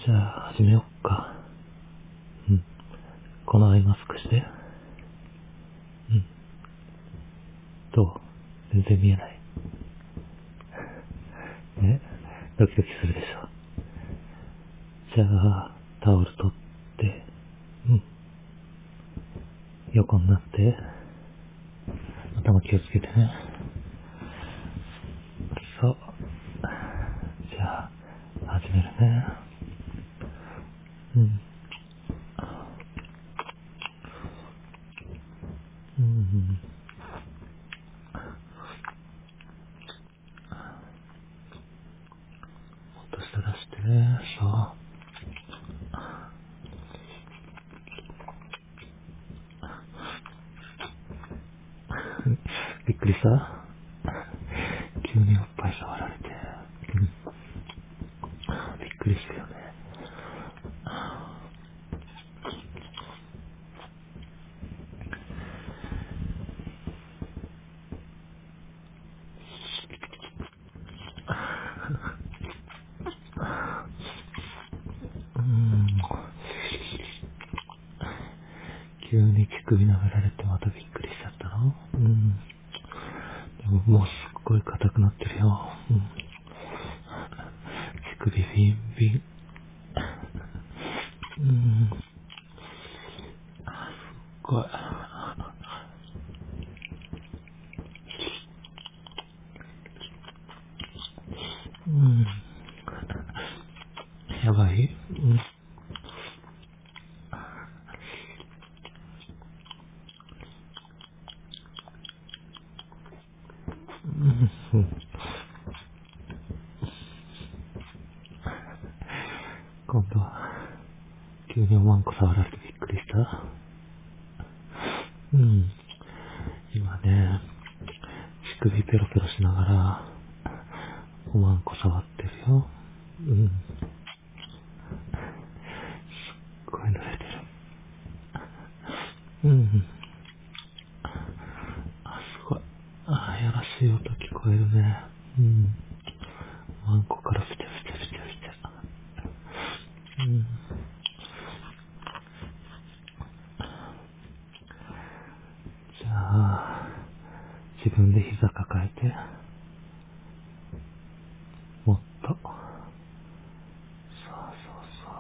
じゃあ、始めよっか。うん。このアイマスクして。うん。どう？全然見えない。ね？ドキドキするでしょ。じゃあ、タオル取って、うん。横になって、頭気をつけてね。そう。じゃあ、始めるね。うん。うん。もっと下出してね。そう。びっくりした？急におっぱい触られて。うん。びっくりしたよね。急に乳首舐められてまたびっくりしちゃったの？うん。でももうすっごい硬くなってるよ。うん。乳首ビンビン。うん。すっごい。うん。やばい？うん。うん。今度は、急におまんこ触られてびっくりした？うん。今ね、乳首ペロペロしながら、おまんこ触ってるよ。うん。すっごい濡れてる。うん。あ、すごい。あ、やらしい音聞こえるね。うん。おまんこからピチャピチャピチャピチャ。うん。じゃあ、自分で膝抱えて、もっと。そうそうそう。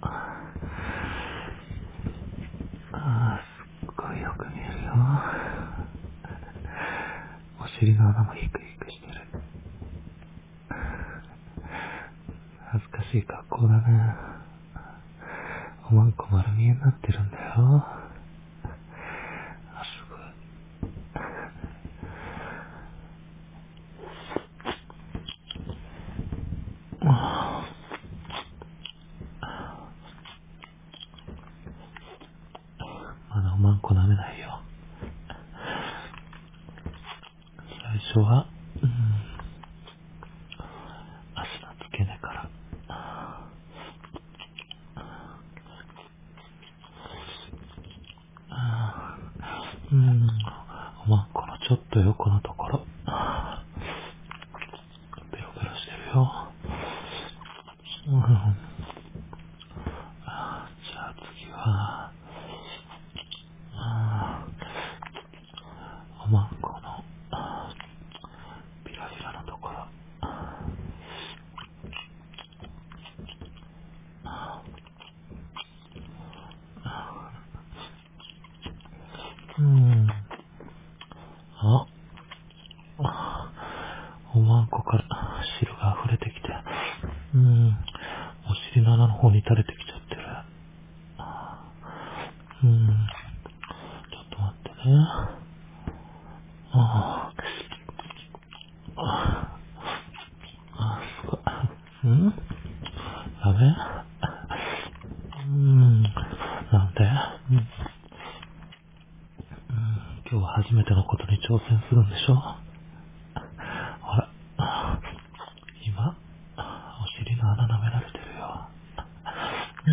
ああ、すっごいよく見えるよ。お尻の穴もヒクヒクしてる。恥ずかしい格好だね。おまんこ丸見えになってるんだよ。あ、すごい。まだおまんこ舐めないよ。最初は、足の付け根から。うん。おまんこのちょっと横のところ。ペロペロしてるよ。うん。じゃあ次は、おまんこのピラピラのところ。うん。あ、おまんこから汁が溢れてきて、うん。お尻の穴の方に垂れてきちゃってる。うん。ちょっと待ってね。ああ、すごい。うんダメ？なんで？今日は初めてのことに挑戦するんでしょ？ほら、今、お尻の穴舐められてるよ。うん。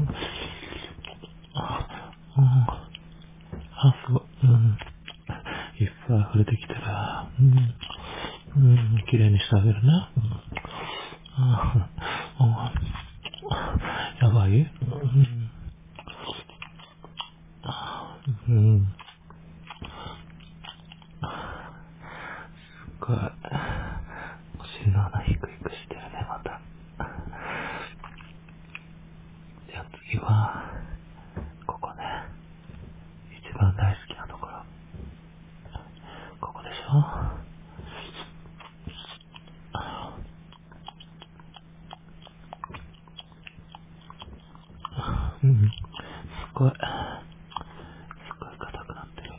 あ、すごい。いっぱい溢れてきてる。綺麗にしてあげるね。うん。 鼻低くしてるね、また。じゃあ次は、ここね。一番大好きなところ。ここでしょ。うん。すごい硬くなってる。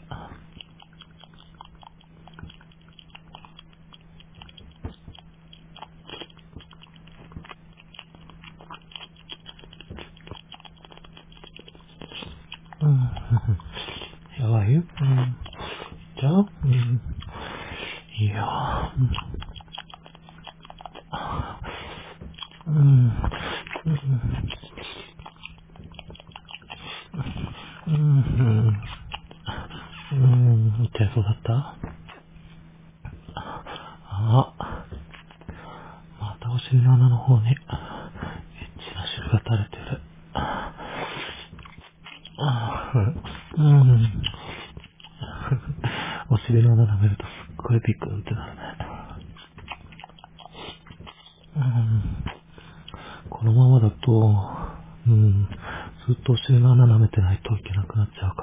うん。やばいよ。うん。じゃあ、うん。いいよ。うん。うん。うん。痛いそうだった？あ、またお尻の穴の方に、エッチな汁が垂れてる。うん。お尻の穴舐めるとすっごいビクンってなるね。うん。このままだと、うん、ずっとお尻の穴舐めてないといけなくなっちゃうから、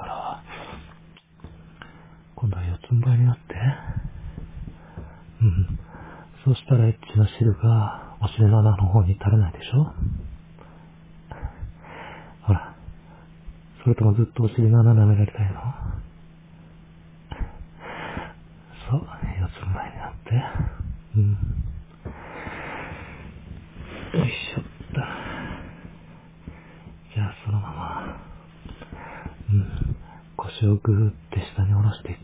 今度は四つん這いになって、うん。そうしたらエッチな汁がお尻の穴の方に垂れないでしょ。ほら、それともずっとお尻の穴舐められたいの？そう、四つん這いになって、うん。よいしょっと。じゃあそのまま、うん。腰をぐーって下に下ろしていって、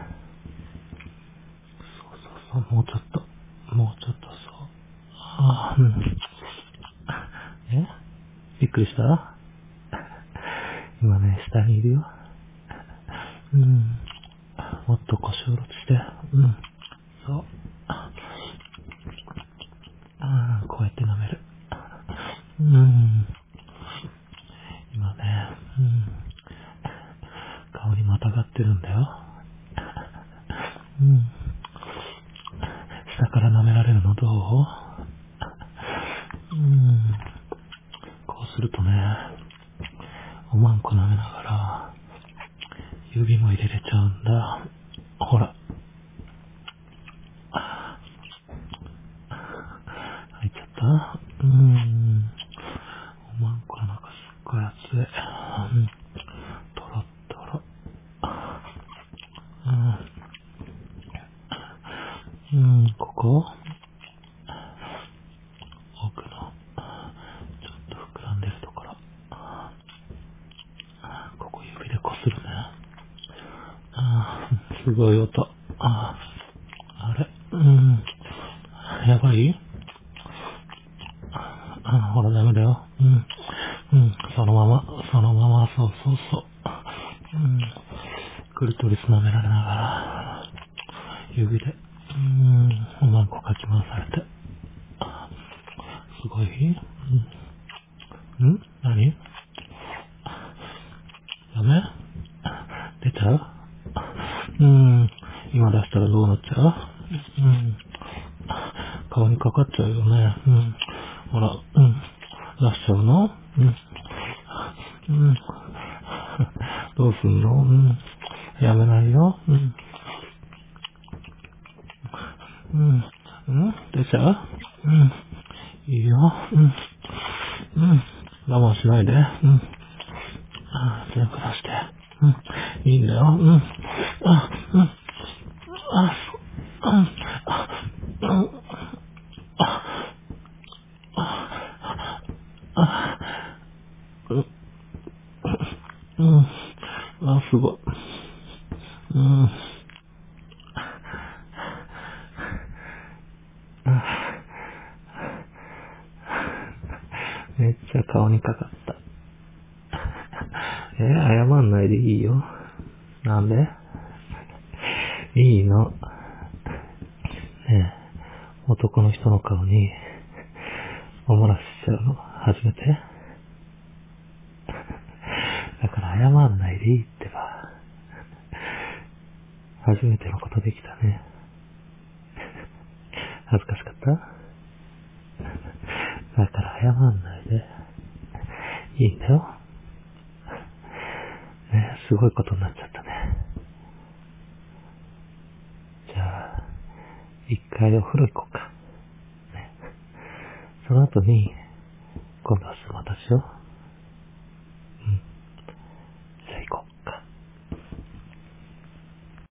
そう、もうちょっと、そう。ああ、うん。え？びっくりした？今ね、下にいるよ。うん。もっと腰を下ろして、うん。そう。こうやって舐める。うん。今ね、うん。顔にまたがってるんだよ。うん。下から舐められるのどう？うん。こうするとね、おまんこ舐めながら、指も入れれちゃうんだ。ほら。入っちゃった？おまんこの中すっごい熱い。うん。トロットロ。うん。ここ奥の、ちょっと膨らんでるところ。ここ指でこするね。すごい音。あれ？やばい？ほらダメだよ。そのまま、そう。クリトリス舐められながら、指で、おまんこかき回されて。すごい？何？ダメ？出ちゃう？今出したらどうなっちゃう？顔にかかっちゃうよね。ほら、出しちゃうの？うん。どうすんの？やめないよ。出ちゃう？いいよ。我慢しないで。全部出して。いいんだよ。あ、あ、すごい。めっちゃ顔にかかった。謝んないでいいよ。なんで？いいの。ねえ、男の人の顔に、おもらしちゃうの。初めて？だから謝んないでいいってば。初めてのことできたね。恥ずかしかった？ だから謝んないで。いいんだよ。ね、すごいことになっちゃったね。じゃあ、一回お風呂行こうか。ね、その後に、今度は相撲だしよ。